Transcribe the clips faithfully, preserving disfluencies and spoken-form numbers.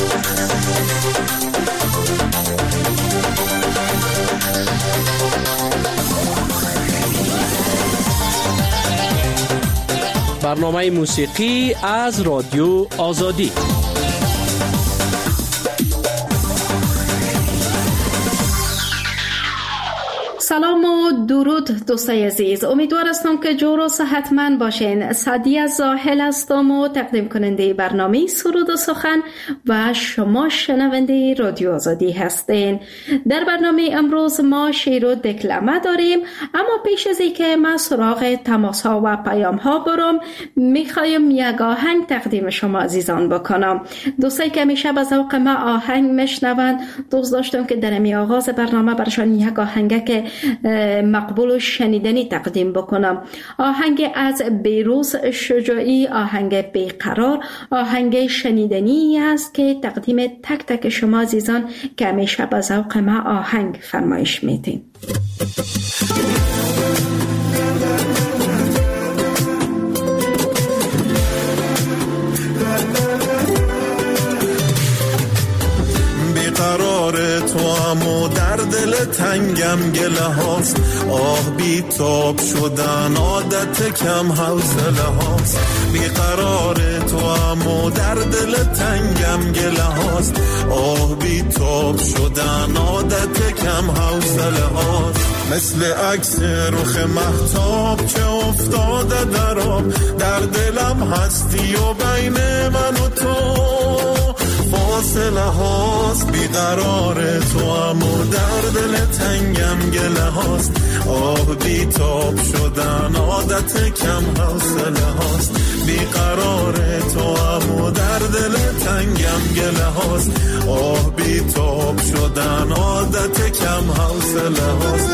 برنامه موسیقی از رادیو آزادی. سلام و درود دوستای عزیز، امیدوار هستم که جور و صحتمند باشین. سعدیه زاهل هستم و تقدیم کننده برنامه سرود و سخن و شما شنونده رادیو آزادی هستین. در برنامه امروز ما شعر و دکلمه داریم، اما پیش از اینکه ما سراغ تماس ها و پیام ها برم، میخوایم یک آهنگ تقدیم شما عزیزان بکنم. دوستایی که میشه به ذوق ما آهنگ میشنون، دوست داشتم که در این آغاز برنامه برشان یک آهنگ که مقبول و شنیدنی تقدیم بکنم. آهنگ از بیروز شجاعی، آهنگ بیقرار، آهنگ شنیدنی است که تقدیم تک تک شما عزیزان که همیشه به ذوق ما آهنگ فرمایش میدین. قرار تو امو در دل تنگم گله هاست، آه بی تاب شدن عادت کم حوصله هاست. بی قرار تو امو در دل تنگم گله هاست، آه بی تاب شدن عادت کم حوصله هاست. مثل عکس رخ مهتاب که افتاده در آب، در دلم هستی و بین من و تو فاصله هاست. بیقرار تو امو در دل تنگم گله هاست، آه بی تاب شدن عادت کم حوصله هاست. بیقرار تو امو در دل تنگم گله هاست، آه بی تاب شدن عادت کم حوصله هاست.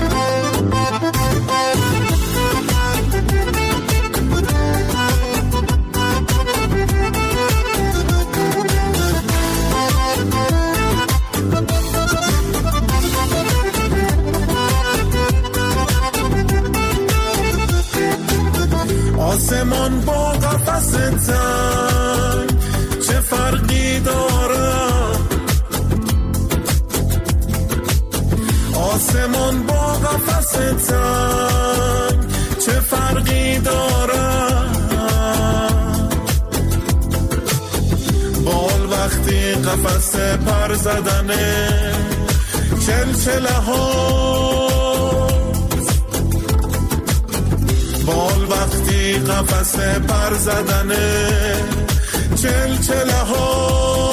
آسمان با قفس تنگ چه فرقی داره؟ آسمان با قفس تنگ چه فرقی داره؟ بال وقتی قفس پر زدنه چلچله ها، بال وقتی قفس پر زدنه چلچله ها.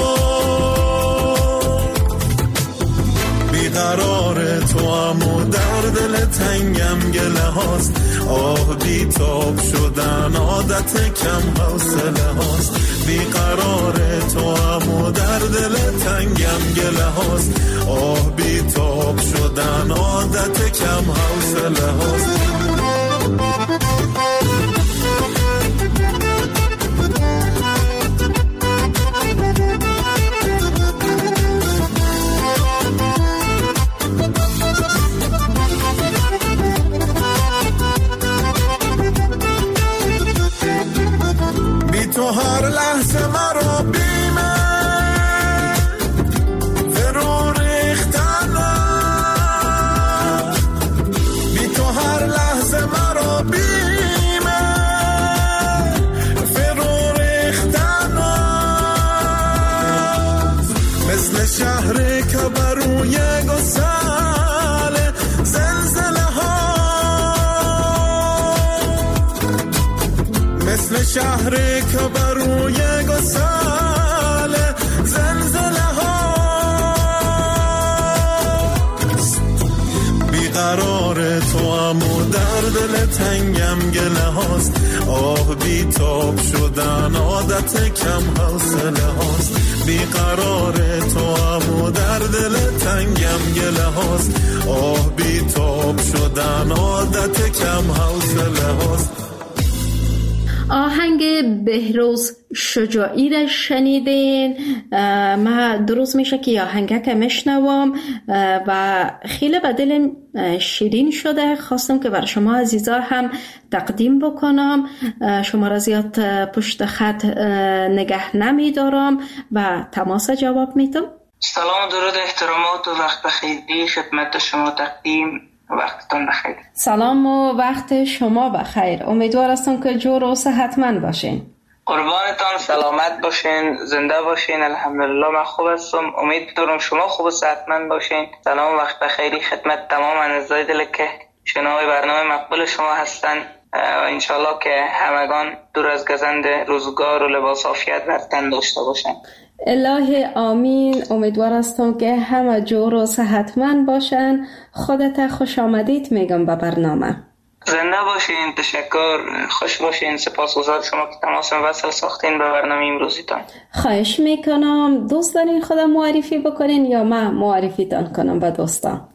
بیقرار تو امو در دل تنگم گله هاست، آه بی تاب شدن عادت کم حوصله هاست. بیقرار تو امو در دل تنگم گله هاست، آه بی تاب شدن عادت کم حوصله هاست. تو هر لحظه مرا بیمه فرو ریختنه، بی تو هر لحظه مرا بیمه فرو ریختنه. مثل شهری که بروی گسل زلزله ها، مثل شهری که بروی گسل زلزله ها. بیقرار تو امو در دل تنگم گله هاست، آه بی تاب شدن عادت کم حوصله هاست. بیقرار تو امو در دل تنگم گله هاست، آه بی تاب شدن عادت کم حوصله هاست. آهنگ بهروز شجاعی را شنیدین. ما درست میشه که آهنگه که میشنوم و خیلی به دل شیرین شده. خواستم که بر شما عزیزا هم تقدیم بکنم. شما را زیاد پشت خط نگه نمیدارم و تماس جواب میدم. سلام و درود احترامات و وقت بخیری خدمت شما تقدیم. وقتتون بخیر. سلام و وقت شما بخیر. امیدوار هستم که جور و صحتمند باشین. قربانتان، سلامت باشین، زنده باشین. الحمدلله من خوب هستم. امید دارم شما خوب و صحتمند باشین. سلام و وقت بخیری خدمت تمام اعضای دل که شنوای برنامه مقبول شما هستن و انشالله که همگان دور از گزند روزگار و لباس عافیت بر تن داشته باشن. الهی آمین. امیدوار هستم که همه جور و صحتمند باشن. خودت خوش آمدید میگم به برنامه. زنده باشین. تشکر. خوش باشین. سپاسگزار شما که تماس وصل ساختین به برنامه امروزیتان. خواهش میکنم. دوست دارین خودم معرفی بکنین یا من معرفیتان کنم به دوستان؟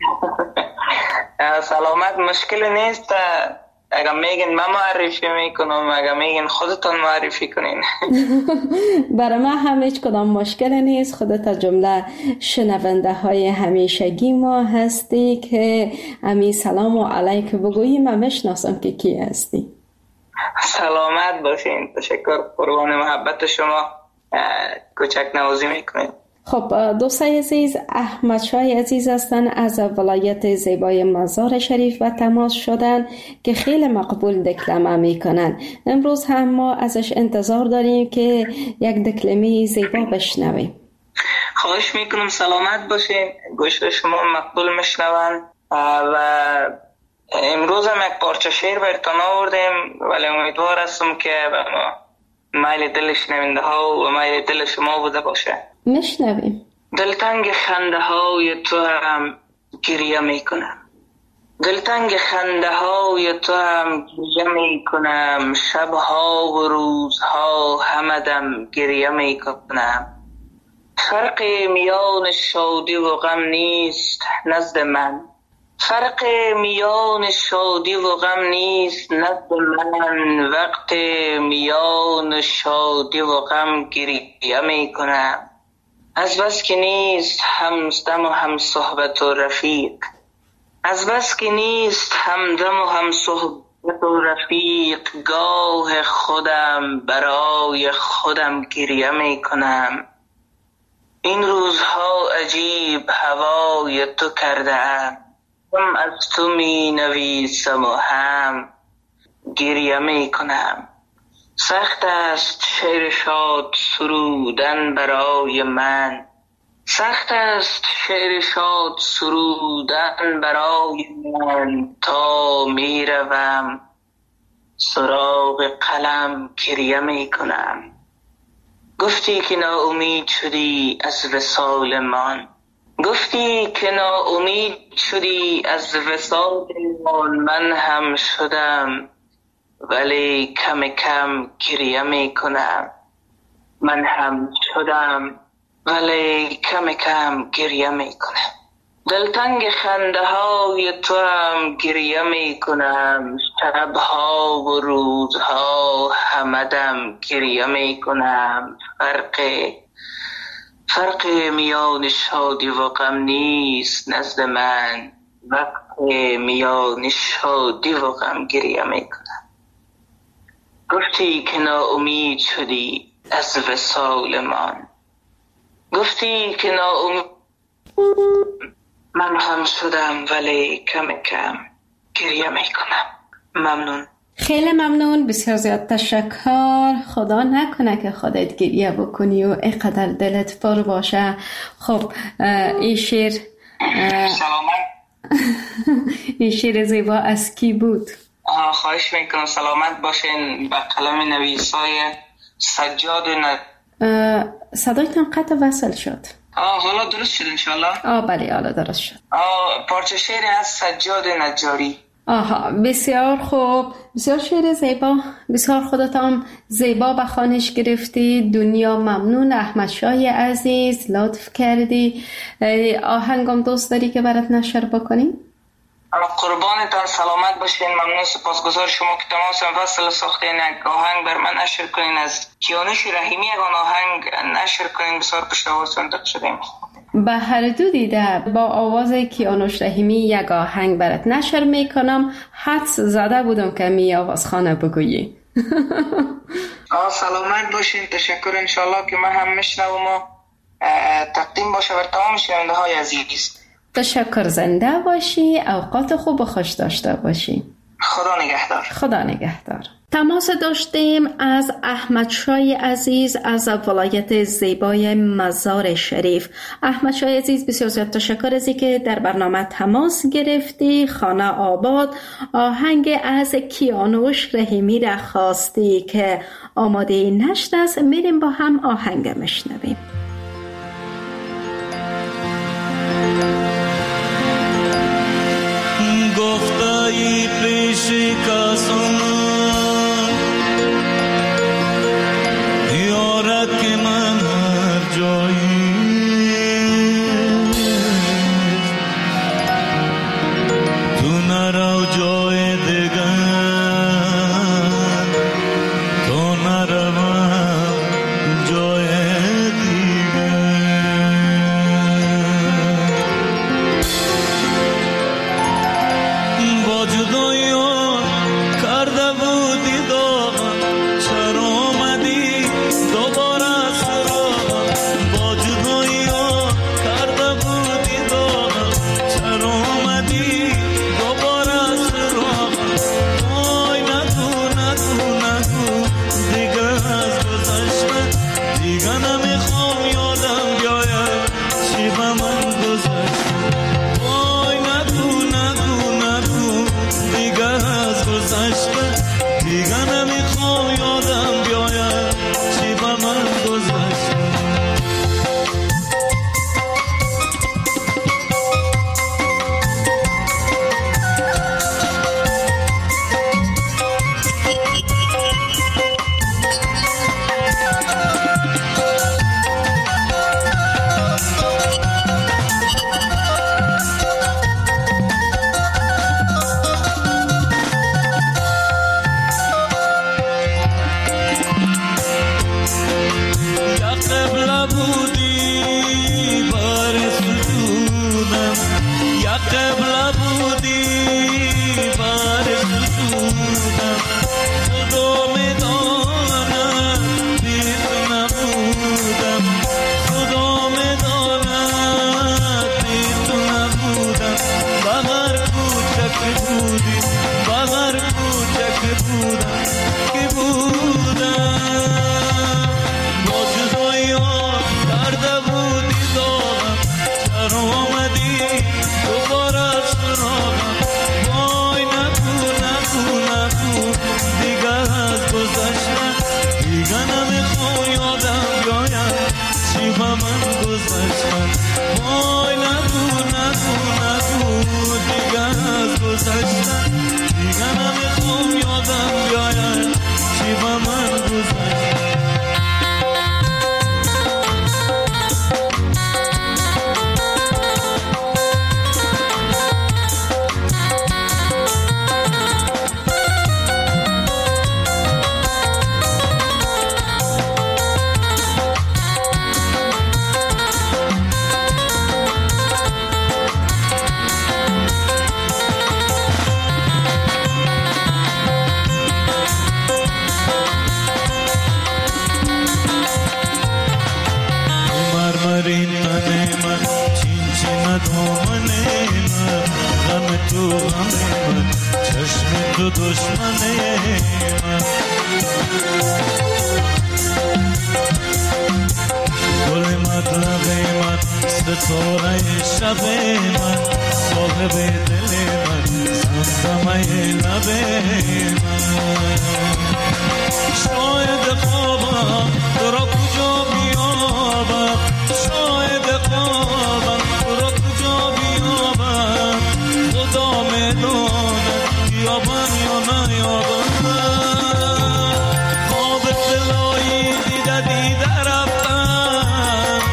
سلامت، مشکل نیست. اگه میگین من معرفی میکنم، اگه میگین خودتون معرفی کنین. برای من هم هیچ کدام مشکل نیست. خودت جمله شنونده های همیشگی ما هستی که امی سلام و علیک بگویی. من میشناسم که کی هستی. سلامت باشین. تشکر. قربان محبت شما. کوچک نوازی میکنین. خب دوستای عزیز، احمد شاه عزیز هستن از ولایت زیبای مزار شریف و تماس شدن که خیلی مقبول دکلمه میکنن. امروز هم ما ازش انتظار داریم که یک دکلمه زیبا بشنویم. خواهش میکنم. سلامت باشین. گوش شما مقبول میشنون و امروز هم یک پارچه شعر براتون آوردیم، ولی امیدوار هستم که میل دل شنونده ها و میل دل شما بوده باشه. میشنویم. دلتنگ خنده های تو هم گریه میکنم، دلتنگ خنده های تو هم گریه میکنم، شبها و روزها همدم گریه میکنم. فرق میان شادی و غم نیست نزد من، فرق میان شادی و غم نیست نزد من، وقت میان شادی و غم گریه میکنم. از بس که نیست همدم و هم صحبت و رفیق، از بس که نیست همدم و هم صحبت و رفیق، گاه خودم برای خودم گریه میکنم. این روزها عجیب هوای تو کردم، هم از تو می نویسم و هم گریه میکنم. سخت است شعر شاد سرودن برای من، سخت است شعر شاد سرودن برای من، تا می روم سراغ قلم گریه می کنم. گفتی که ناامید شدی از وصال من، گفتی که ناامید شدی از وصال من، من هم شدم ولی کم کم گریه می کنم. من هم شدم ولی کم کم گریه می کنم. دلتنگ خنده های تو هم گریه می کنم، شبها و روزها همدم گریه می کنم. فرق فرق میان شادی و غم نیست نزد من، وقت میان شادی و غم گریه می کنم. گفتی که ناامید شدی از وصال من، گفتی که ناامید من هم شدم ولی کم کم گریه می کنم. ممنون. خیلی ممنون. بسیار زیاد تشکر. خدا نکنه که خودت گریه بکنی و اینقدر دلت پر باشه. خب این شعر سلامت. این شعر زیبا از کی بود؟ خواهش میکنم. سلامت باشین. به قلم نویسای سجاد ن... صدایتان قطع وصل شد. آه حالا درست شد انشالله. آه بله حالا درست شد. آه پارچه شعر از سجاد نجاری. آها بسیار خوب. بسیار شعر زیبا. بسیار خودتان زیبا به خوانش گرفتی. دنیا ممنون. احمد شاه عزیز لطف کردی. آهنگم دوست داری که برات نشر بکنیم؟ قربانتان، سلامت باشین. ممنون، سپاسگزار شما که تماس وصل ساختین. یک آهنگ بر من نشر کنین از کیانوش رحیمی، یک آهنگ نشر کنین. بسیار پشت آوازتان داد شدیم. به هر دو دیده با آواز کیانوش رحیمی یک آهنگ برات نشر میکنم. حدس زده بودم که می آواز خانه بگویی. آه سلامت باشین. تشکر. انشالله که من هم میشنوم و تقدیم باشه بر تمام شنونده های عزیز. تشکر. زنده باشی، اوقات خوب و خوش داشته باشی. خدا نگهدار. خدا نگهدار. تماس داشتیم از احمد شای عزیز از ولایت زیبای مزار شریف. احمد شای عزیز، بسیار زیاد تشکر از اینکه در برنامه تماس گرفتی. خانه آباد آهنگ از کیانوش رحیمی را خواستی که آماده نشت است. میریم با هم آهنگ مشنویم. گفتایی پیشی کسان یارد که من هر جایی تو نرو جای دیگر تو نروم جای دیگر. با جدایی کرده بودی داغم، چرا آمدی دوباره سراغم. با جدایی کرده بودی داغم، چرا آمدی دوباره سراغم. وای نگو نگو نگو دیگه از گذشته، دیگه نمیخوام یادم بیاید چی به من گذشته. وای نگو نگو نگو دیگه از گذشته، دیگه نمیخوام یادم بیاید چی به من گذشته.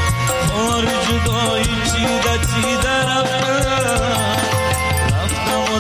جدایی چی ده چی در رفتم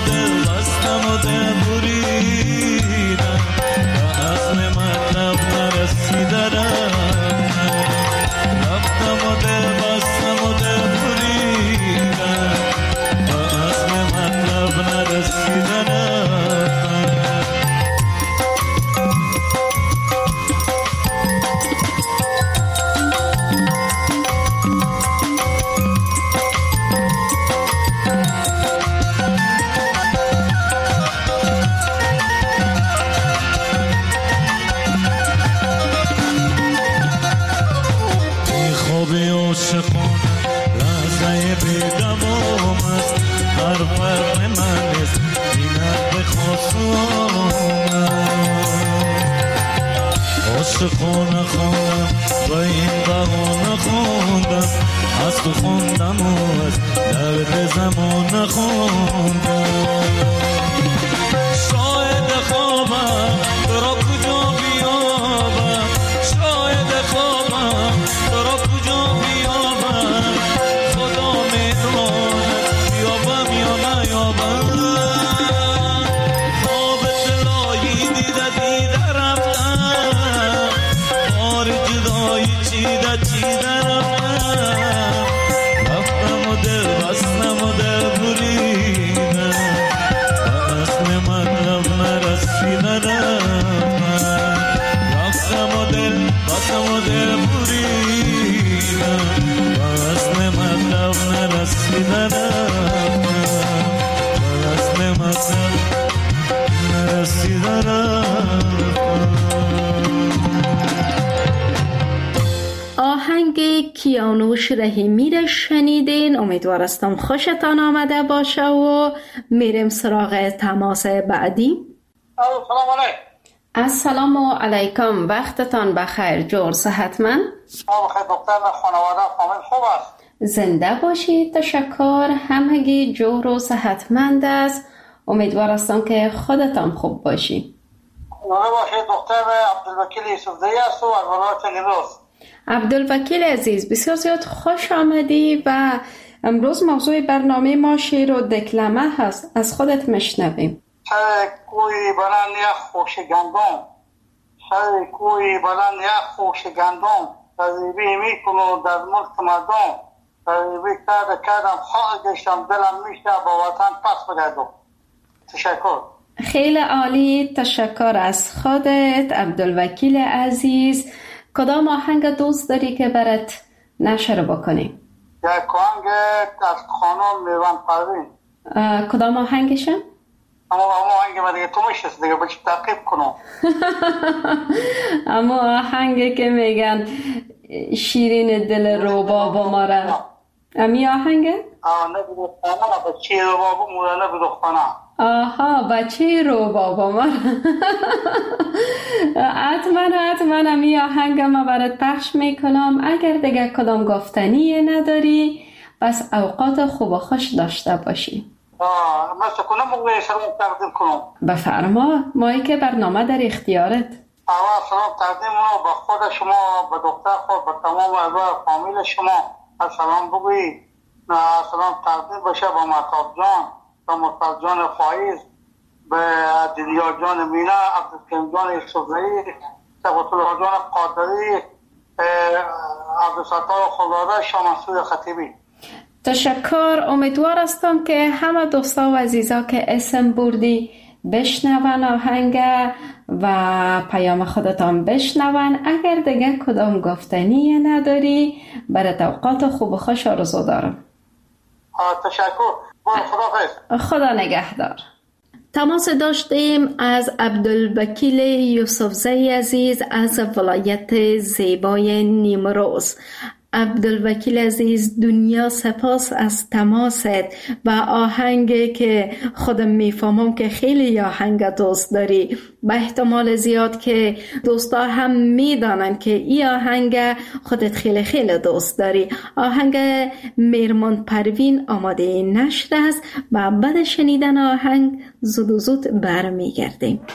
خواب عاشقان لحظه بی‌دوام است هر فرق من است اینت به خواستم عاشقانه خواندم و این بهانه خواندم از تو خواندم و از درد زمان خواندم شاید خوابم تو را کجا بیابم شاید خوابم تو را کجا بیابم خدا میداند بیابم یا نیابم خواب طلایی دیده دیده رفتم بار جدایی چیده چیده رفتم رفتم و دل بستم و دل بریدم اصل مطلب نرسیدم رفتم و دل بستم و دل بریدم اصل مطلب نرسیدم اصل مطلب نرسیدم. آهنگ کیانوش رحیمی را شنیدین. امیدوارستم خوشتان آمده باشه و میریم سراغ تماس بعدی. سلام علیکم. السلام علیکم، وقتتان بخیر. جور صحتمند؟ بخیر دکتر و خانواده فامیل خوب است؟ زنده باشید. تشکر. همگی جور و صحتمند است. امیدوارستم که خودتان خوب باشی. نوره باشید. دکتر عبدالوکیل یوسفزئی است و از ولایت نیمروز. عبدالوکیل عزیز، بسیار زیاد خوش آمدی و امروز موضوع برنامه ما شعر و دکلمه هست. از خودت مشنویم. سر کوی بلند یک خوش گندم سر کوی بلند یک خوش گندم تذیبی میکنو در ملک مردم تذیبی کرده کردم خواهد گشتم دلم میشه با وطن پس بگردم. تشکر. خیلی عالی. تشکر از خودت عبدالوکیل عزیز. کدام آهنگ دوست داری که برات نشر بکنیم؟ یک آهنگ از خانم میوان پروین. کدام آهنگشم؟ اما آهنگ ما دیگه تو میشست دیگه بچه تعقیب کنم. اما آهنگ که میگن شیرین دل روباب ما را، امی آهنگ؟ آه نه بدخانه بچه روباب ما را نه بدخانه. آها بچه روباب ما را. حتما حتما امی آهنگ ما برات پخش میکنم. اگر دیگه کدام گفتنی نداری بس اوقات خوب و خوش داشته باشی. آه مثل کنم مگوی سلام تقدیم کنم. بفرما، مایی که برنامه در اختیارت. اول سلام تقدیم کنم به خود شما، به دکتر خود، به تمام اعضای فامیل شما. سلام بگوی. سلام تقدیم بشه به مهتاب جان، به مصطفی جان فایز، به دیدیا جان مینا، عبدالکریم جان یوسفزئی، صفت الله جان قادری، عبدالستار خداده، شاه منصور خطیبی. تشکر. امیدوار هستم که همه دوستا و عزیزا که اسم بردی بشنون آهنگ و پیام خودتان بشنون. اگر دیگه کدام گفتنی نداری برای اوقات خوب و خوش آرزو دارم. تشکر. خدا خدا نگهدار. تماس داشتیم از عبدالوکیل یوسفزئی عزیز از ولایت زیبای نیمروز. عبدالوکیل عزیز، دنیا سپاس از تماست و آهنگ که خودم میفهمم که خیلی آهنگ دوست داری. به احتمال زیاد که دوستا هم میدانن که این آهنگ خودت خیلی خیلی دوست داری. آهنگ میرمان پروین آماده نشر است و بعد شنیدن آهنگ زود و زود برمیگردیم.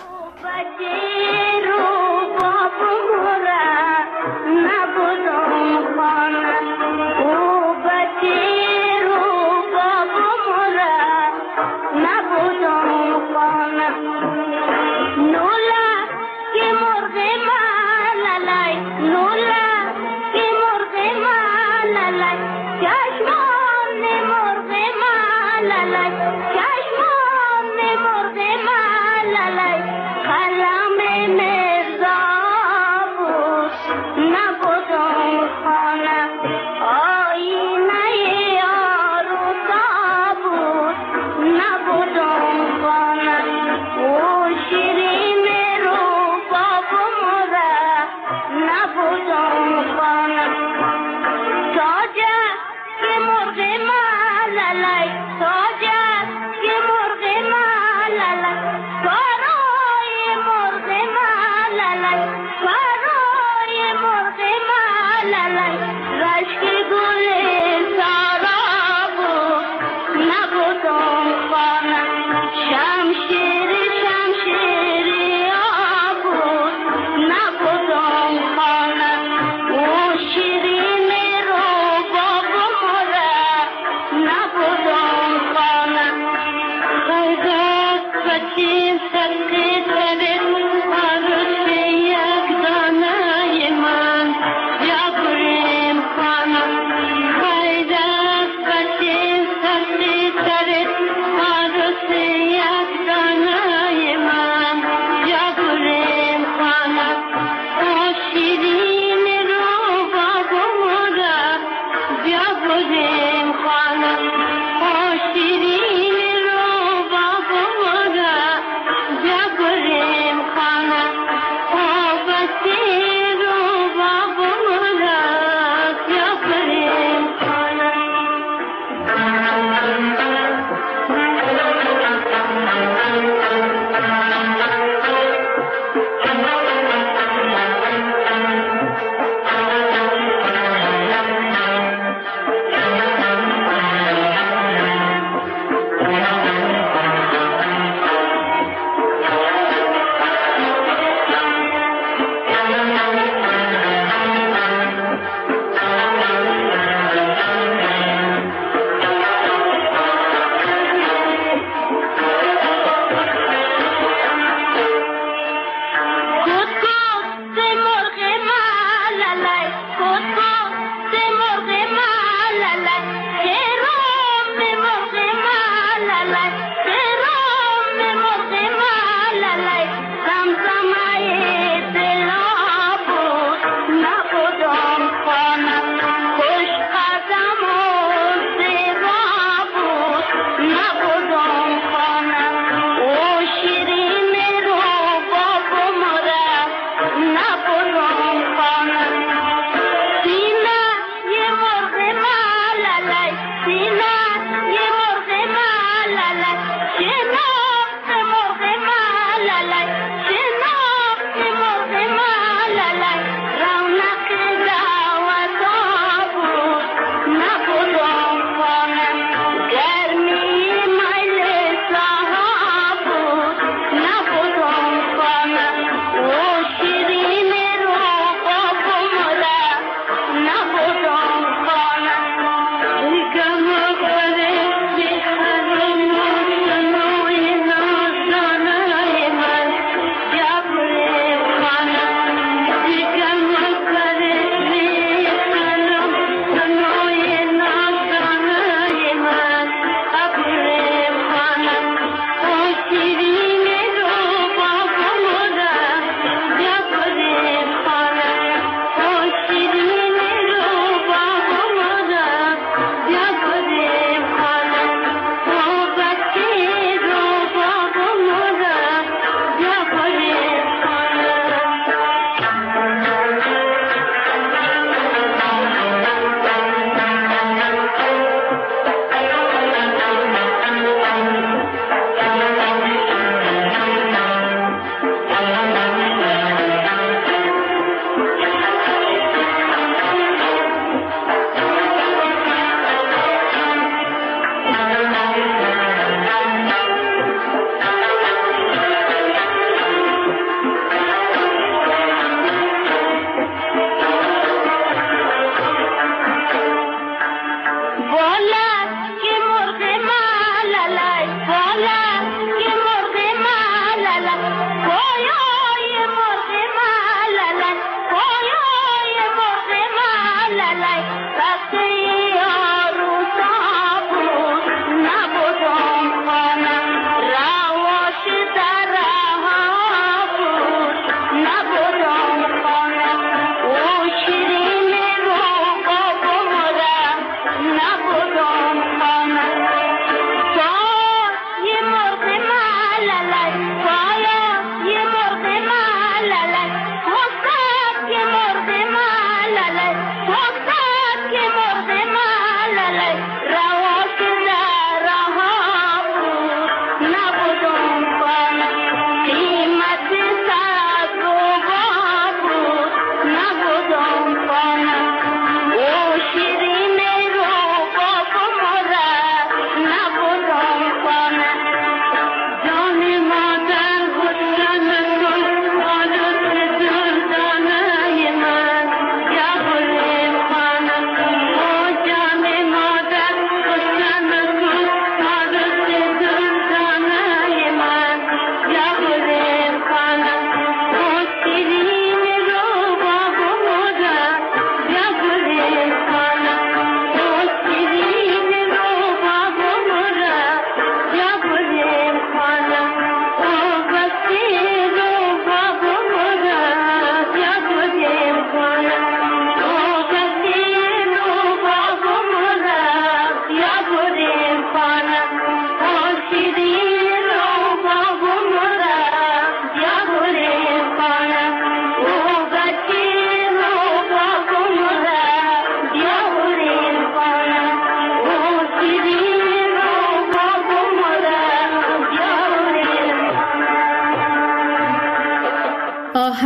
Thank you.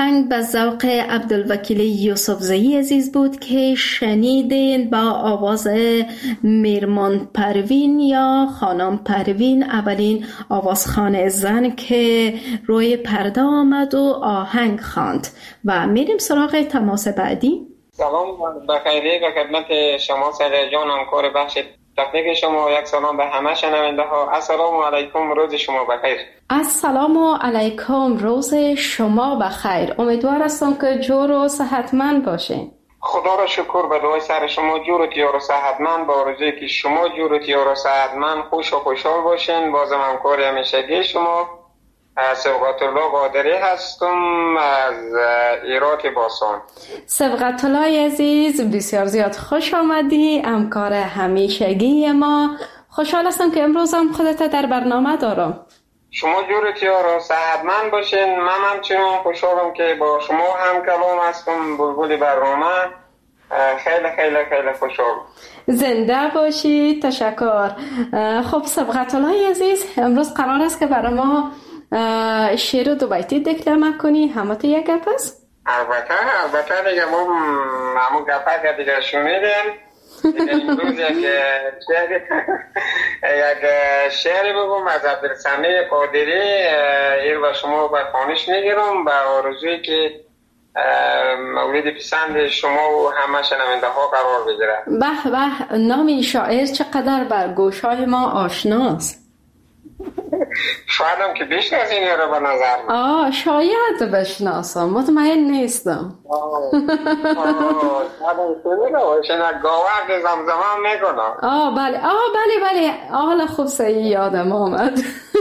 آهنگ به ذوق عبدالوکیل یوسفزئی عزیز بود که شنیدین با آواز میرمان پروین یا خانم پروین، اولین آوازخوان زن که روی پرده آمد و آهنگ خواند. و میریم سراغ تماس بعدی. سلام بخیری و خدمت شما سعید جان، همکار بخش تکنیک شما. یک سلام به همه شنونده ها. السلام علیکم، روز شما بخیر. السلام علیکم، روز شما بخیر. امیدوار هستم که جور و صحتمند باشین. خدا را شکر، به دعای سر شما جور و تیار و صحتمند، با آرزویی که شما جور و تیار و صحتمند، خوش و خوشحال باشین. بازم همکار همیشگی شما سبقت الله قادری هستم از ایرات باسان. سبقت الله عزیز، بسیار زیاد خوش آمدی، همکار همیشگی ما. خوشحال هستم که امروز هم خودت در برنامه دارم. شما جورتی ها رو صحتمند باشین. من همچنان خوشحالم که با شما هم کلام هستم، بلبل برنامه. خیلی خیلی خیلی خوشحال. زنده باشی. تشکر. خب سبقت الله عزیز، امروز قرار است که برای ما شعر دو بیتی دکلمه کنی. همه تو یک گپ است؟ البته البته دیگه ما همون گپه که دیگه شنیدیم. دیگه امروز یک شعر یک شعری بگم از عبدالسمیع قادری. این و شما به خوانش میگیرم به آرزویی که مورد پسند شما و همه شنونده ها قرار بگیره. به به، نام این شاعر چقدر بر گوشهای ما آشناست. شاید هم که بشناسین رو به نظر من. آه شاید بشناسم، مطمئن نیستم. آه آه گاوه که زمزمه میکنم. آه بله آه بله بله حالا خوب صحیح یادم آمد.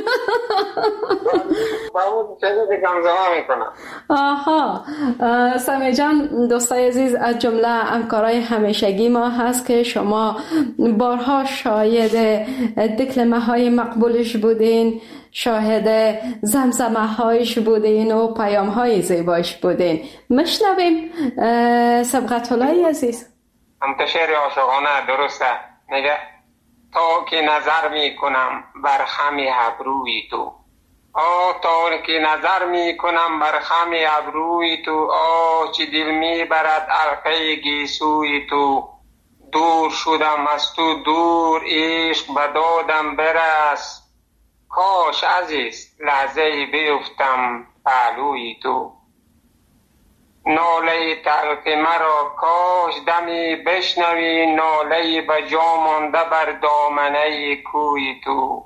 باید چیزی زمزمه میکنم. آها سمیع جان، دوستای عزیز، از جمله همکارای همیشگی ما هست که شما بارها شاهد دکلمه های مقبولش بودین، شاهد زمزمه هایش بودین و پیام های زیبایش بودین. مشنویم سبقت الله عزیز. منتشر عاشقانه درسته. میگه تا که نظر میکنم بر خم ابروی تو، آه تا که نظر میکنم بر خم ابروی تو، آه چه دل میبرد علقه گیسوی تو. دور شدم از تو دور، عشق بدادم برس، کاش عزیز لحظه بیفتم پهلوی تو. ناله تلخ مرا کاش دمی بشنوی، ناله بجا مانده بر دامنه کوی تو.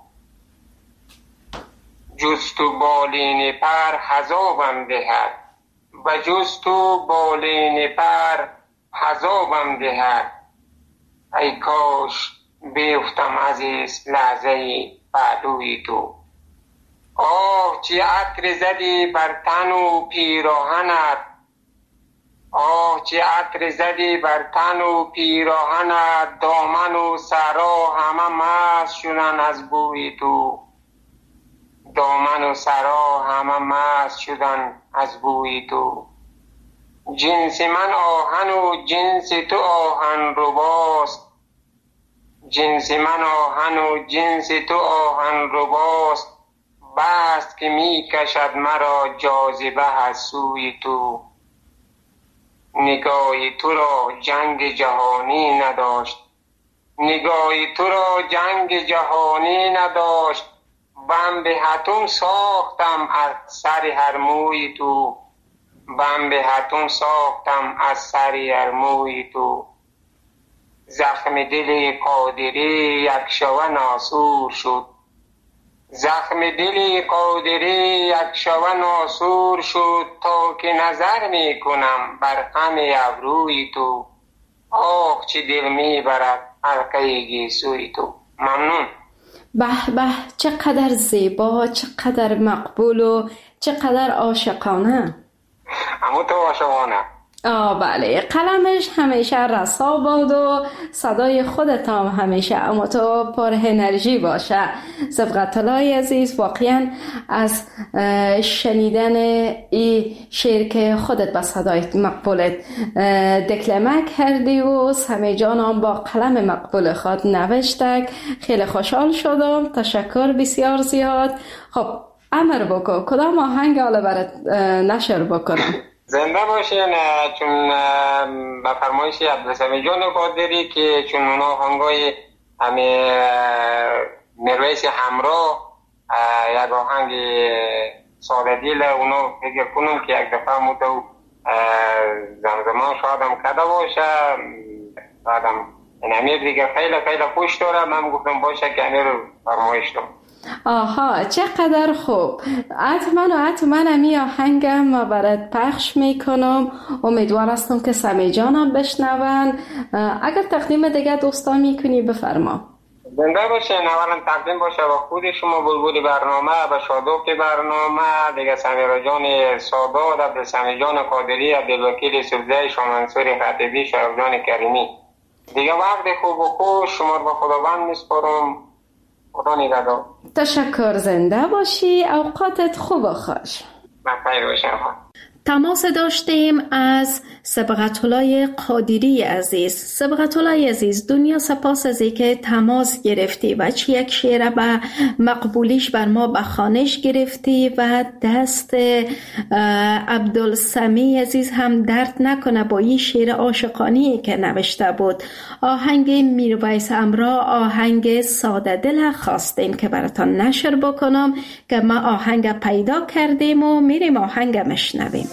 جز تو بالین پر حذابم دهد، و جز تو بالین پر حذابم دهد، ای کاش بیفتم عزیز لحظه پهلوی تو. آه چه عطر زدی بر تن و پیراهنت، آه چه عطر زدی بر تن و پیراهنت، دامن و سرا همه مست شدن از بوی تو. دامن و سرا همه مست شدن از بوی تو. جنس من آهن و جنس تو آهن رباست، جنس من آهن و جنس تو آهن رباست، بست که می کشد مرا جاذبه از سوی تو. نگاهی تو را جنگ جهانی نداشت، نگاهی تو را جنگ جهانی نداشت، بم به حتم ساختم از سر هر موی تو. بم به حتم ساختم از سر هر موی تو. زخم دل قادری یک شوه ناسور شد، زخم دل قادری یک شوه ناسور شد، تا که نظر می کنم بر خم ابروی تو. آه چه دل می برد حلقه گیسوی تو. ممنون. به به، چقدر زیبا، چقدر مقبول و چقدر عاشقانه. اما تو عاشقانه. آه بله، قلمش همیشه رسا باد و صدای خودت هم همیشه اما تو پر انرژی باشه. سبقت الله عزیز، واقعا از شنیدن این شعر که خودت با صدای مقبولت دکلمه کردی و سمیع جان هم با قلم مقبول خود نوشتک، خیلی خوشحال شدم. تشکر بسیار زیاد. خب امر بکن کدام آهنگ حالا برات نشر بکنم؟ زنده باشین. چون به فرمایش عبدالسمیع جان قادری که چون اونا آهنگای همه میرویس همراه یک آهنگ ساده دیل اونا فکر کنم که یک دفعه موتو زمزمان شادم کده باشه بعدم این امیر دیگه خیلی خیلی خوش داره. من گفتم باشه که امیر رو فرمایش دارم. آها چقدر خوب. حتما و حتما امی آهنگم برات پخش میکنم. امیدوار هستم که سمیع جانم بشنون. اگر تقدیم دیگه دوستان میکنی بفرما. زنده باشین. اولا تقدیم باشه و خود شما بلبل برنامه و شادوف برنامه دیگه سمیرا جان سادات، عبدالسمیع جان قادری، عبدالوکیل سبزه، شامنصور خطیبی، شرف جان کریمی. دیگه وقت خوب و خوش شما رو به خداوند میسپارم. خدا نگهدار. تشکر. زنده باشی. اوقاتت خوب و خوش. بخیر باشم. تماس داشتیم از صبغت الله قادری عزیز. صبغت الله عزیز دنیا سپاس از اینکه تماس گرفتی و چه یک شعر به مقبولیش بر ما به خوانش گرفتی و دست عبدالسمیع عزیز هم درد نکنه با این شعر عاشقانه‌ای که نوشته بود. آهنگ میرویس همراه، آهنگ ساده دل خواستیم که براتان نشر بکنم که ما آهنگ پیدا کردیم و میریم آهنگ مشنویم.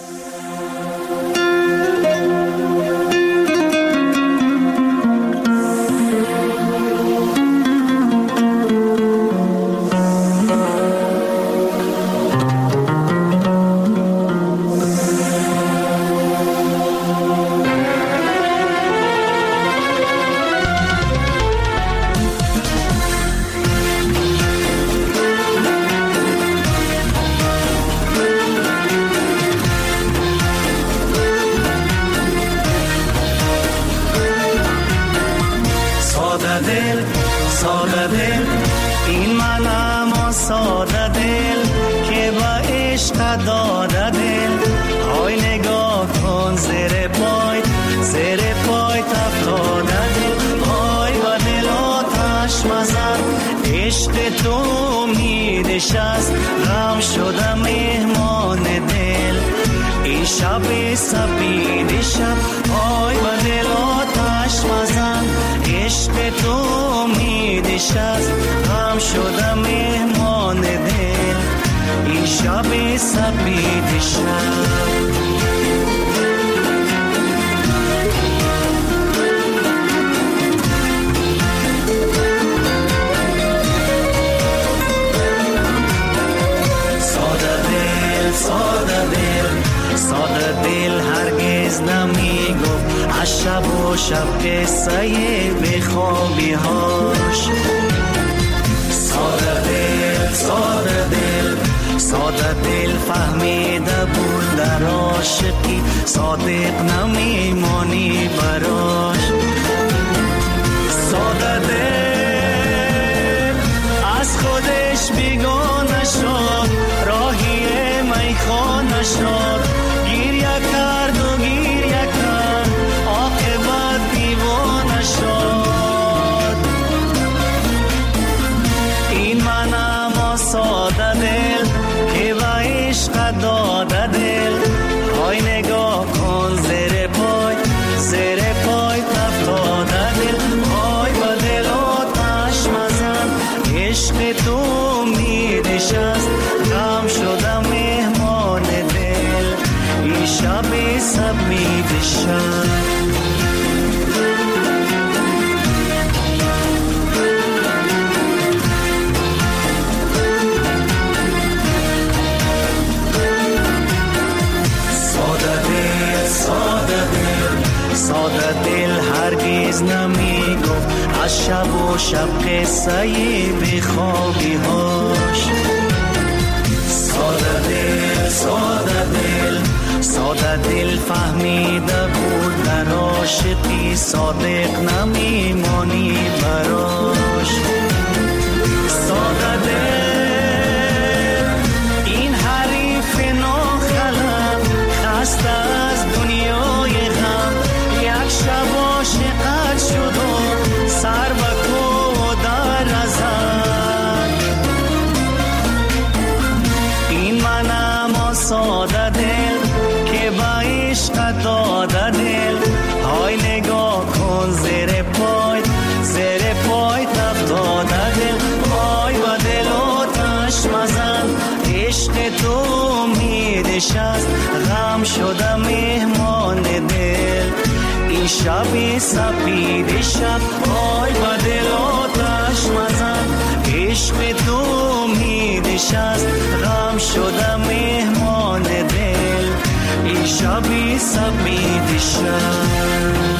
شبی سپید شب پای با دل آتش مزن عشق تو امیدش است غم شدم مهمان دل این شبی سپید شب.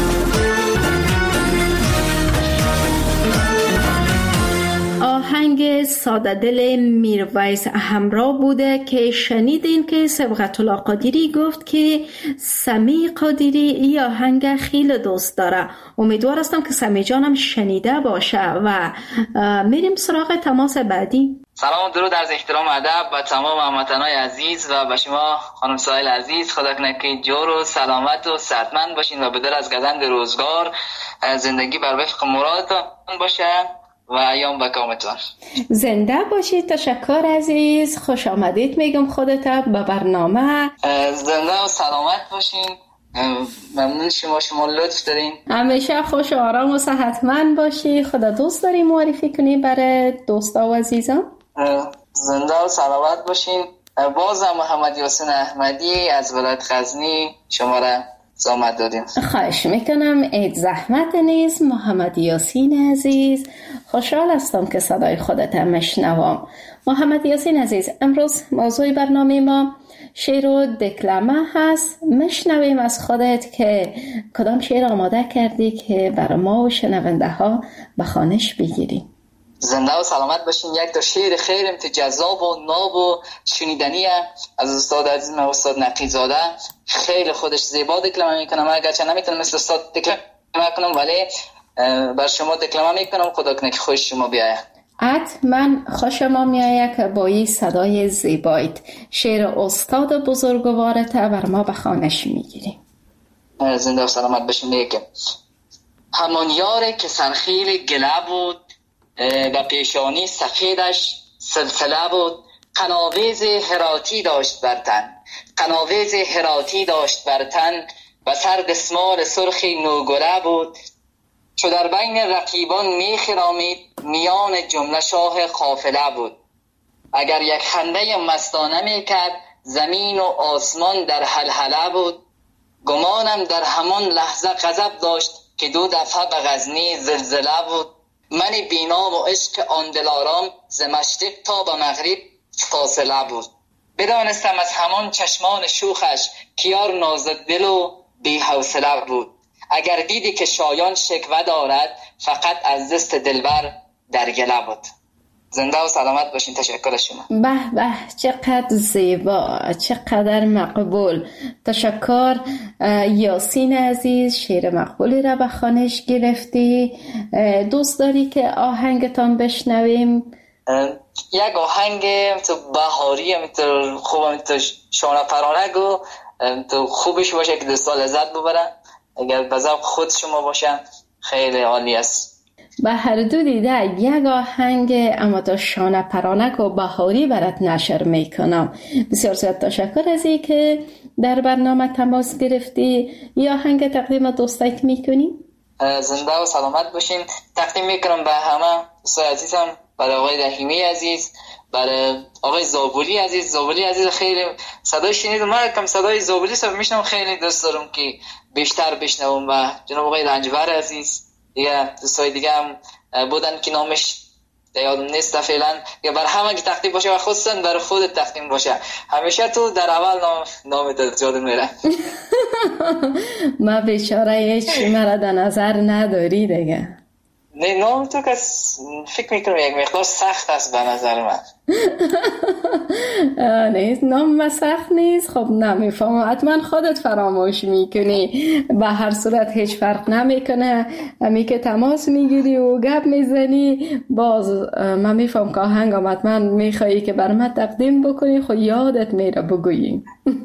آهنگ ساده دل میرویس همراه بوده که شنیدین که صبغت الله قادری گفت که سمی قادری این آهنگ خیلی دوست داره. امیدوار هستم که سمی جانم شنیده باشه و میریم سراغ تماس بعدی. سلام و درود از احترام ادب به تمام هموطنان عزیز و به شما خانم سایل عزیز. خدا کنه که جور و سلامت و صحتمند باشین و به دل از گزند روزگار زندگی بر وفق مرادتان باشه و ایام به کامتون. زنده باشید. تشکر عزیز. خوش آمدید میگم خودت به برنامه. زنده و سلامت باشین. ممنون شما شما لطف دارین. همیشه خوش و آرام و صحتمند باشی. خدا دوست داری معرفی کنی برای دوستا و عزیزان؟ زنده و سلامت باشین. بازم محمد یاسین احمدی از ولایت غزنی شما را زحمت دادیم. خواهش میکنم. عید زحمت نیست. محمد یاسین عزیز خوشحال هستم که صدای خودت مشنوم. محمد یاسین عزیز امروز موضوع برنامه ما شعر و دکلمه هست. مشنویم از خودت که کدام شعر آماده کردی که برای ما و شنونده ها به خوانش بگیری. زنده و سلامت باشین. یک تا شعر خیلی جذاب و ناب و شنیدنی از استاد عزیزم استاد نقیزاده. خیلی خودش زیبا دکلمه میکنم. اگرچه نمیتونم مثل استاد دکلمه کنم ولی بر شما دکلمه میکنم. خدا کنه که خوش شما بیایه. حتما خوش ما میایه که با این صدای زیبایت شعر استاد بزرگوارت بر ما به خوانش میگیری. زنده و سلامت باشین. میگه همان یاره که سرخیل گله بود و پیشانی سفیدش سلسله بود قناویز هراتی داشت بر تن قناویز هراتی داشت بر تن و سر دسمال سرخی نوگره بود چو در بین رقیبان میخرامید میان جمله شاه قافله بود اگر یک خنده مستانه میکرد زمین و آسمان در هلهله بود گمانم در همان لحظه غضب داشت که دو دفعه به غزنی زلزله بود من بینام و عشق آن دلارام ز مشرق تا به مغرب فاصله بود بدانستم از همان چشمان شوخش کیار نازک دل و بی حوصله بود اگر دیدی که شایان شکوه دارد فقط از دست دلبر در گله بود. زنده و سلامت باشین. تشکر شما. به به چقدر زیبا چقدر مقبول. تشکر یاسین عزیز. شعر مقبولی را به خوانش گرفتی. دوست داری که آهنگتان بشنویم؟ یک آهنگ تو بهاری تو خوبم تو شانه پرانه گو تو خوبش باشه که دوستا لذت ببرن. اگر به ذوق خود شما باشه خیلی عالی است. به هر دو دیده یک آهنگ اما تا شانه پرانک و بهاری برات نشر میکنم. بسیار زیاد تشکر از این که در برنامه تماس گرفتی. یا آهنگ تقدیم دوستایت میکنی؟ زنده و سلامت باشین. تقدیم میکنم به همه دوستای عزیزم، برای آقای رحیمی عزیز، برای آقای زابولی عزیز. زابولی عزیز خیلی صدای شنیدم، من کم صدای زابولی سب میشنم، خیلی دوست دارم که بیشتر بشنوم. و جناب آقای رنجبر عزیز، دیگه دوستای دیگه هم بودن که نامش یادم نیست فعلا. یا بر همه که تقدیم باشه و خصوصا برای خودت تقدیم باشه. همیشه تو در اول نام نامت یادم میره. ما بیچاره هیچ مرا در نظر نداری دیگه. نه نام تو که فکر میکنم یک مقدار سخت است به نظر من. نیست نام ما سخت نیست. خب نمیفهم، حتما خودت فراموش میکنی. به هر صورت هیچ فرق نمیکنه، همی که تماس میگیری و گپ میزنی باز من میفهم که آهنگم حتما میخوایی که بر من تقدیم بکنی، خود یادت میره بگویی.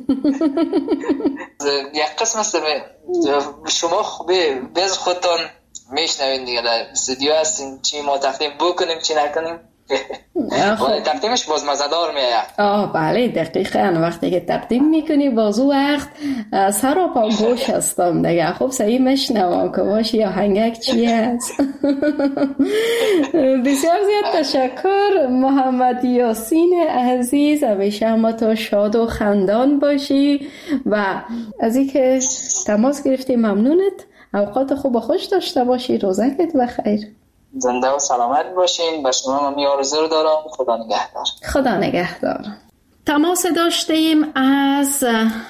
یک قسم است شما خوبه بیز خودتان میشنوین دیگه، در استودیو هستین، چی ما تقدیم بکنیم چی نکنیم ولی تقدیمش باز مزدار میاد. آه بله دقیقاً، وقتی که تقدیم میکنی باز او وقت سر و پا گوش هستم دیگه. خب صحیح مشنوم که باشی آهنگک چی هست. بسیار زیاد تشکر محمد یاسین عزیز، همیشه هم تو شاد و خندان باشی و از این که تماس گرفتی ممنونت. اوقات خوب و خوش داشته باشی. روزکت بخیر. زنده و سلامت باشین. به شما هم آرزو رو دارم. خدا نگهدار. خدا نگهدار. تماس داشتیم از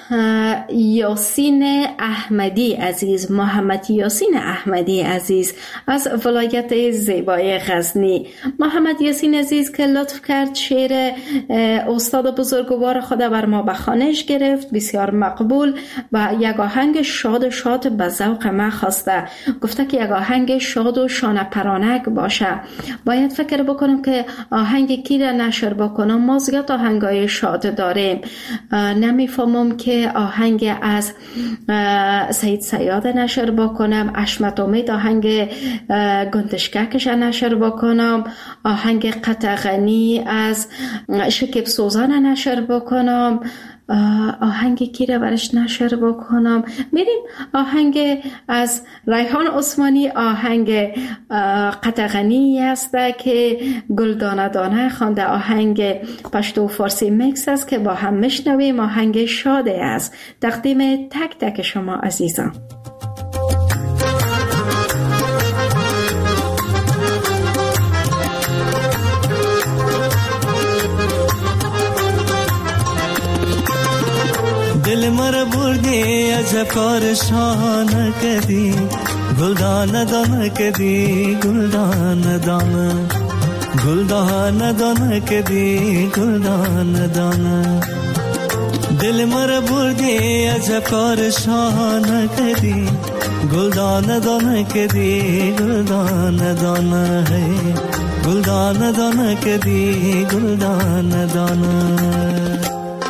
یاسین احمدی عزیز، محمد یاسین احمدی عزیز از ولایت زیبای غزنی. محمد یاسین عزیز که لطف کرد شعر استاد بزرگوار خود بر ما به خوانش گرفت، بسیار مقبول و یک آهنگ شاد شاد به ذوق ما خواسته. گفته که یک آهنگ شاد و شانه پرانک باشه. باید فکر بکنم که آهنگ کی را نشر بکنم. ما زیاد آهنگای شاد داریم. نمیفهمم که آهنگ از سید سیاد نشر بکنم، اشمت امید آهنگ گندشککش نشر بکنم، آهنگ قطغنی از شکیب سوزان نشر بکنم، آهنگ کی را برش نشر بکنم. میریم آهنگ از ریحان عثمانی، آهنگ قطغنی است که گلدانه دانه خوانده، آهنگ پشتو و فارسی میکس است که با هم میشنویم. آهنگ شاده است. تقدیم تک تک شما عزیزان. دل مر بردی عجب کار شانه کدی، گلدان دانه کدی گلدان دانه، گلدان دانه کدی گلدان دانه. دل مر بردی عجب کار شانه کدی، گلدان دانه کدی گلدان دانه ہے، گلدان دانه کدی گلدان دانه.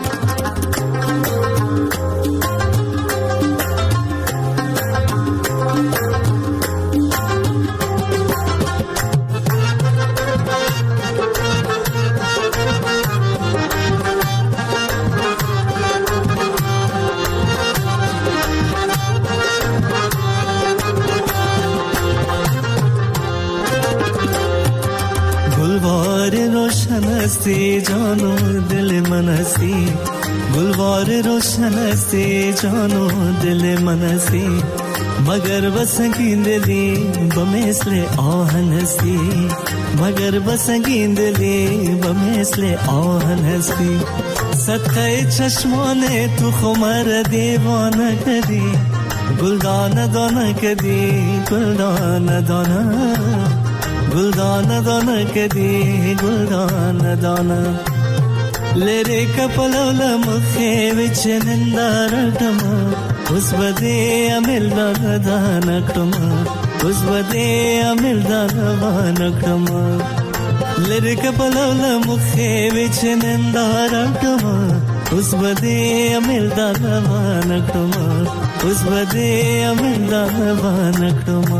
हस्ती जानो दिल मनसी, गुलवार रोशन हस्ती जानो दिल मनसी, मगर बसंगी दिली बमेसले आहन हस्ती, मगर बसंगी दिली बमेसले आहन हस्ती. सत्ते चश्माने तू खुमर दीवाना कदी, गुलदान दाना कदी गुलदान दाना, गुलदान दाना कदी गुलदान दाना. लेरे कपलवल मुखे विच निंदारटमा, उस बदे अमिल दानकटमा, उस बदे अमिल दानकटमा. लेरे कपलवल मुखे विच निंदारटमा, उस बदे अमिल दानकटमा, उस बदे अमिल दानकटमा.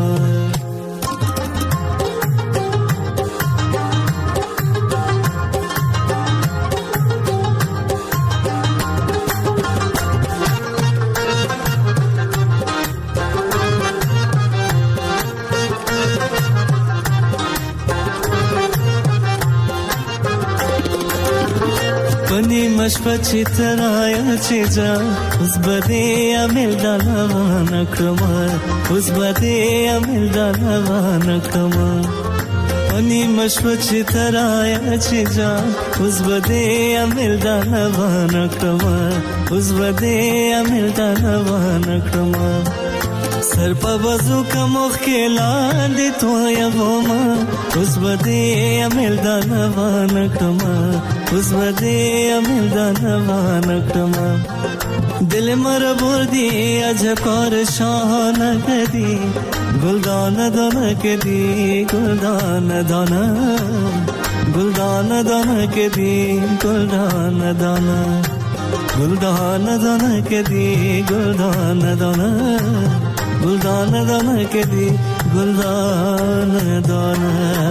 मशपची तराया चीजा, उस बदे अमिल दानवान क्रमा, उस बदे अमिल दानवान क्रमा. अनि मशपची तराया चीजा, उस बदे अमिल दानवान क्रमा, उस बदे अमिल दानवान क्रमा. सर पर बजू का मुख्ला दे तो यवमा, उस बदे अमिल दानवान क्रमा, उस बदे अमिल दानवान क्रमा. दिल मर बुर्दी अजकर शान कदी, गुलदान दाना कदी गुलदान दाना, गुलदान दाना कदी गुलदान दाना, गुलदान दाना कदी गुलदान दाना, गुलदान दाना कदी गुलदान दाना.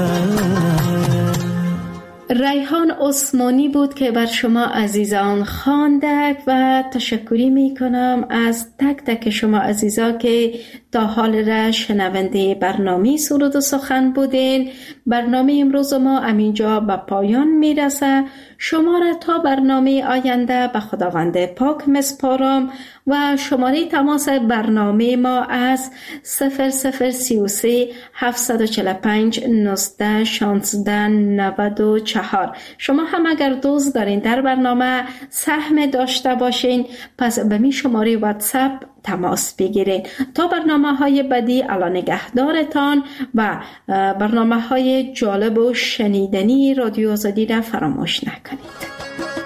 ریحان عثمانی بود که بر شما عزیزان خواندک و تشکری می کنم از تک تک شما عزیزا که تا حال را شنونده برنامه سرود و سخن بودین. برنامه امروز ما همینجا به پایان می رسه. شما را تا برنامه آینده به خداوند پاک مسپارم و شماره تماس برنامه ما از صفر صفر سی و سه هفتصد و چهل و پنج نوزده شانزده نود و چهار. شما هم اگر دوست دارین در برنامه سهم داشته باشین پس به می شماره واتساپ تماس بگیرید. تا برنامه های بعدی الله نگهدارتان و برنامه های جالب و شنیدنی رادیو آزادی را فراموش نکنید.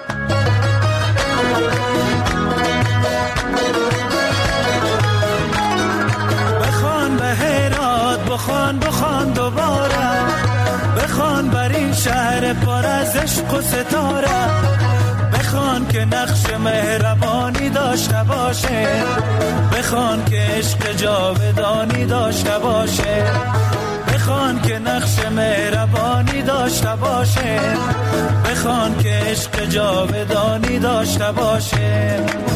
بخوان به هرات، بخوان بخوان دوباره، بخوان بر این شهر پر از عشق و ستاره، بخوان که نقش مهربانی داشته باشه، بخوان که عشق جاودانی داشته باشه، بخوان که نقش مهربانی داشته باشه، بخوان که عشق جاودانی داشته باشه.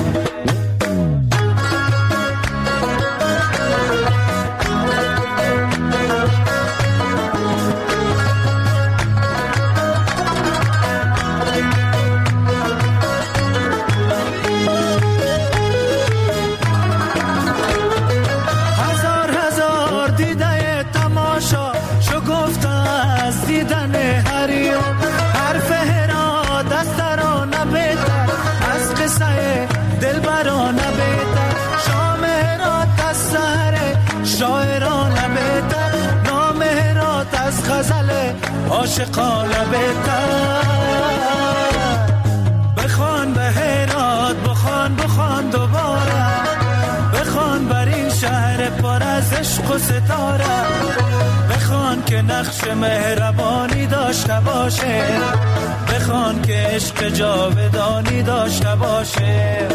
عاشقانه بهتر بخوان به هرات، بخوان بخوان دوباره، بخوان بر این شهر پر از عشق و ستاره، بخوان که نقش مهربانی داشته باشه، بخوان که عشق جاودانی داشته باشه.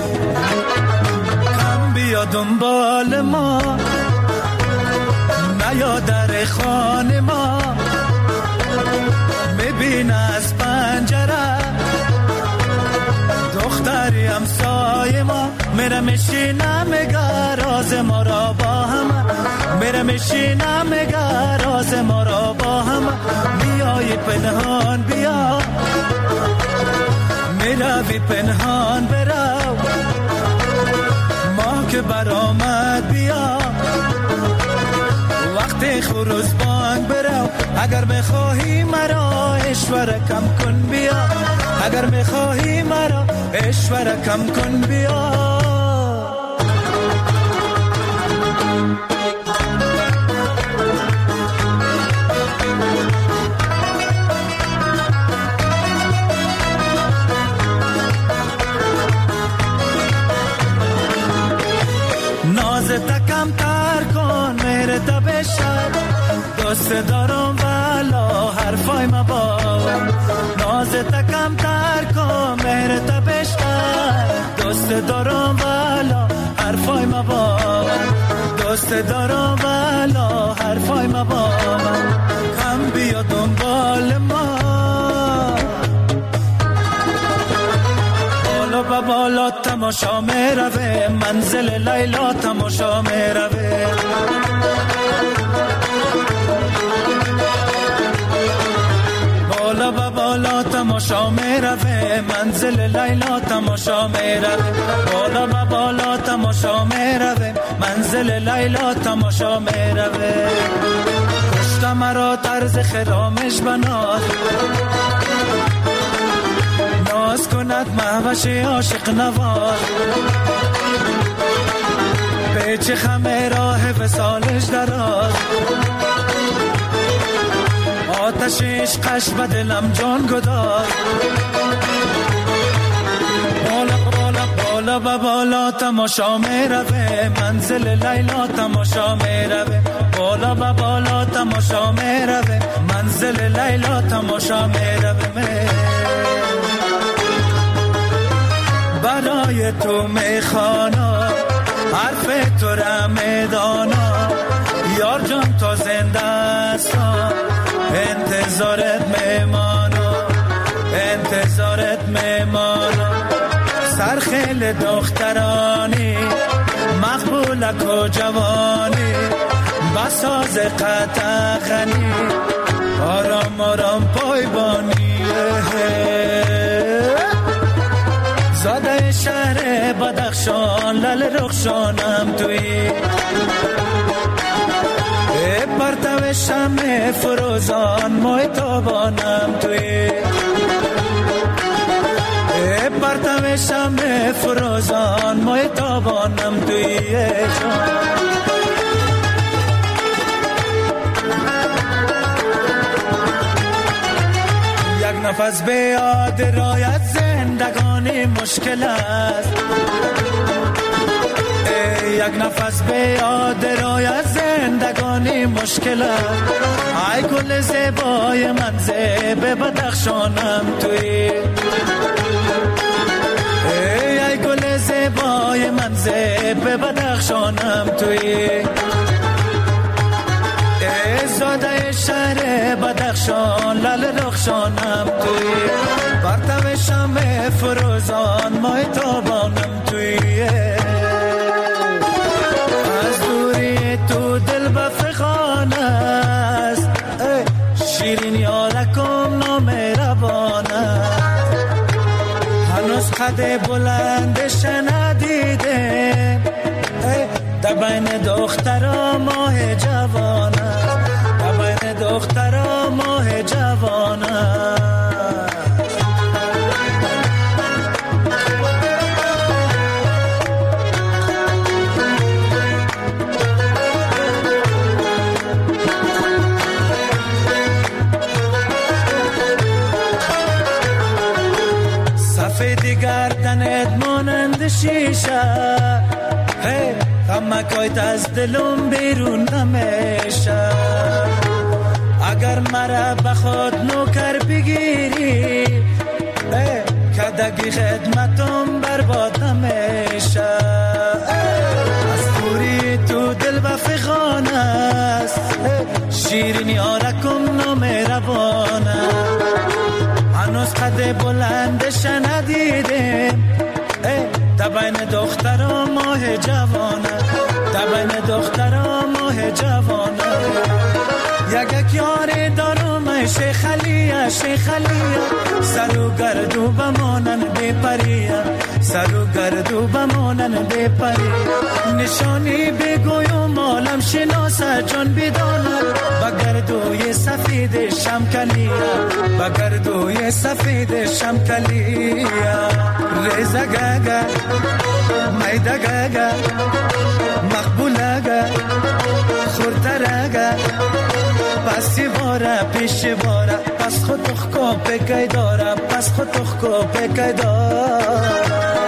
کم بیا دنبال ما، نیا در خانه ما، میبین از پنجره دختری همسایه ما، میره میشینه میگه راز ما را با هم، میره میشینه میگه راز ما را با هم، میای پنهان بیا، میروی پنهان برو، ما که برآمد بیا، وقتی خروز بانگ برو، اگر بخواهی مرا اشوره کم کن بیا، اگر بخواهی مرا اشوره کم کن بیا. نازت کم تر کن مهرت بشد، دوست دارم والا حرفای ما با، نازت کم تر کن مهرت بشد، دوست دارم والا حرفای ما با، دوست دارم والا حرفای ما با، کم بیا دنبال ما، بالا با بالا تماشا میروه، منزل لیلا تماشا میروه، بالا با بالا تماشا میروه، منزل لیلا تماشا میروه، بالا با بالا تماشا میروه، منزل لیلا تماشا میروه. پشت مرا طرز خرامش بناد، ناز کند مهوش عاشق نواز، پیچ خمه راه وصالش دراز، آتش عشقش به دلم جان گداز، بالا بالا بالا و بالا تماشا میروه، منزل لیلا تماشا میروه، بالا و بالا تماشا میروه، منزل لیلا تماشا میروه. برای تو میخوانا حرف تو را میدانا، یار جان تا زنده است، انتظارت میمانا، انتظارت میمانا، سرخیل دخترانی مقبولک و جوانی، بساز قطع خنی آرام آرام پای بانی. بدخشان لال رخشانم توی پرتو شمع فروزان ماه تابانم توی پرتو شمع فروزان ماه تابانم توی جان یک نفس به یاد رایت زندگانی مشکل است یک نفس به یاد رایت زندگانی مشکل است ای گل زیبای من زیب بدخشانم توی ای گل زیبای من زیب بدخشانم توی زاده شهر بدخشان لال رخشانم توی پرتو شمع فروزان ماه تابانم توی از دوری تو دل بفخان است شیرین یارکم نامهربان است هنوز قد بلند شنیدم در بین دخترا ماه جوان در بین دخترا ماه جوان سفید گردنت مانند شیشه غمکایت از دلم بیرون نمیشه اگر مرا بخواد نوکر بگیری کدگی خدمتم برباد نمیشه از دوری تو دل بفخان است شیرین یارکم نامهربانه هنوز قد بلندش ندیدم در بین دخترا ماه جوانه در بین دخترا ماه جوانه یک یک یاری دارم شیخ علیه شیخ علیه سر و گردو بمانن بی پریه سر و گردو بمانن بی پریه نشانی بگویم عالم شناسه جان بدانه بگردوی سفید شمکلیه بگردوی سفید شمکلیه ریزه گگه میده گگه مقبوله گه خورتره گه پسی باره پیش باره پس خود تخکا پکی داره پس خود تخکا پکی داره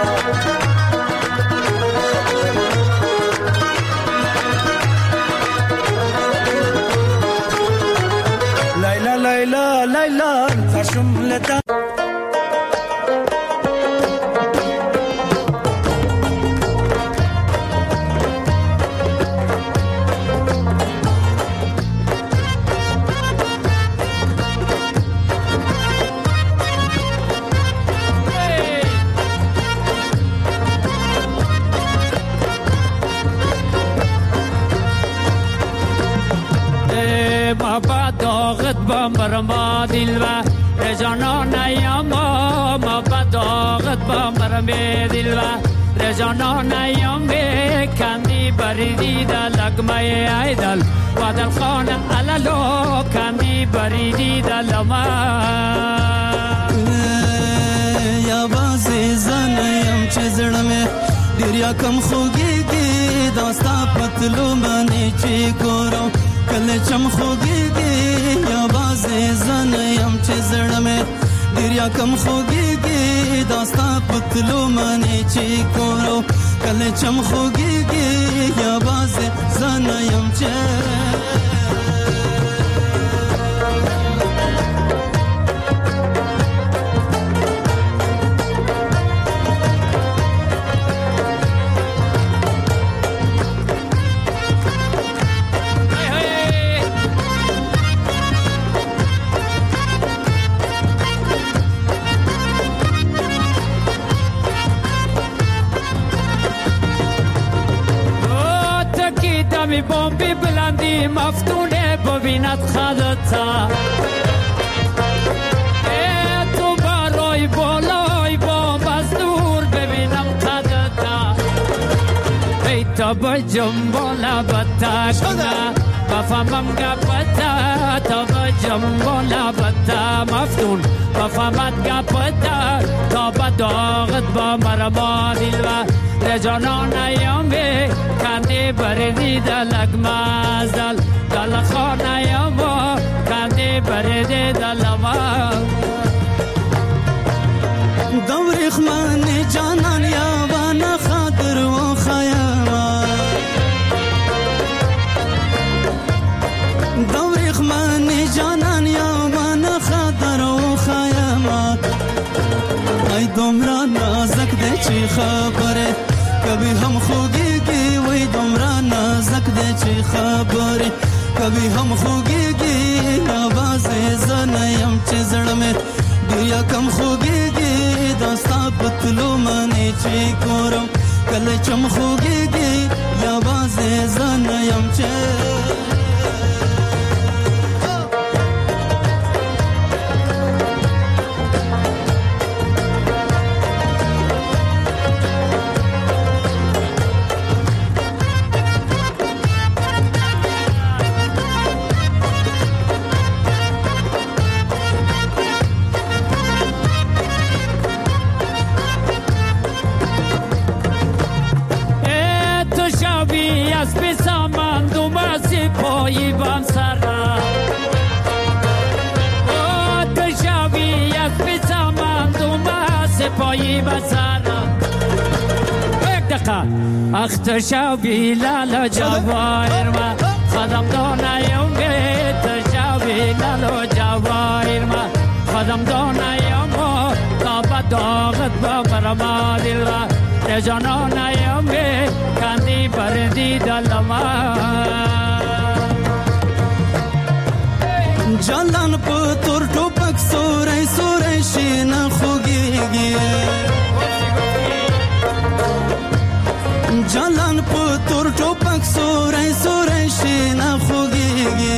لیلا لیلا لیلا زشم لتا برما دل و رجانا نیاما ما بداغت با مرمی دل و رجانا نیام کندی بریدی در لگمه ایدل و دل خانه علالو کندی بریدی در لما یا بازی زنیم چه زرمه دریا کم خوگی کی داستا پتلو منی چی کورو کل چم خوگی کی یا بازی زنیم چه زرمه دریا کم خوگی کی داستا پتلو منی چی کورو کل چم خوگی کی یا بازی زنیم چه می بومبی بلندی مفتونه ببیند خدتا ای تو برای بالای بوم از دور ببینم خدتا تا به جنبال بتا کنه بفهمم گپتا تا به جنبال بتا مفتون بفهمت گپتا تا به داغت با مرما دلوا رجانان ایامی کندی بردی دلک مازدل دل خان ایاما کندی بردی دل ما دوری خمان جانان یابان خاطر و خیاما دوری خمان جانان یابان خاطر و خیاما ای دمرا نازک ده چی خبره کبھی ہم خوگی گی وی دمرا نازک ده چی خبره کبھی ہم خوگی گی آواز زنیم چه زڑمه دیا کم خوگی گی داستا پتلو منی چی کورم کل چم خوگی گی یا باز زنیم چه پایی بام سرا او تشاوی از بیسامان دوما سپایی بسرا یک دقیقه اخ تشاوی لالا جواهر ما خدم دانایم گه تشاوی لالا جواهر ما خدم دانایم تا با داغت با مرما دل را رجانانایم گه کندی بردی دل ما جلان پتور ټوپک سورې سورې شین خوګيږي جلان پتور ټوپک سورې سورې شین خوګيږي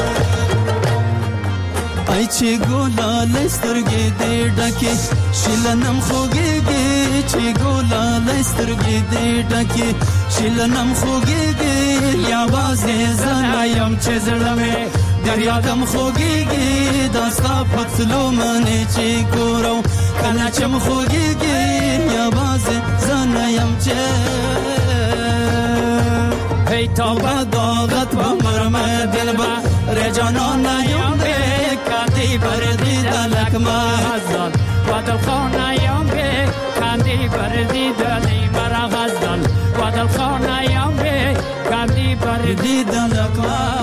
ای چې ګولا لسترګې دې ډکه شلنم خوګيږي چې ګولا لسترګې دې ډکه شلنم خوګيږي یا وازه زنایم چې زړمه دریا کم خوگیگی داستا پتلو منی چی کورو کنا چم خوگیگی یا باز زنیم چه هی تا با داغت با مرم دل با رجانان نیم بی کندی بردی دلک مازدل و دل خان نیم بی کندی بردی دلی مرا غزدل و دل خان نیم بی کندی بردی دلک مازدل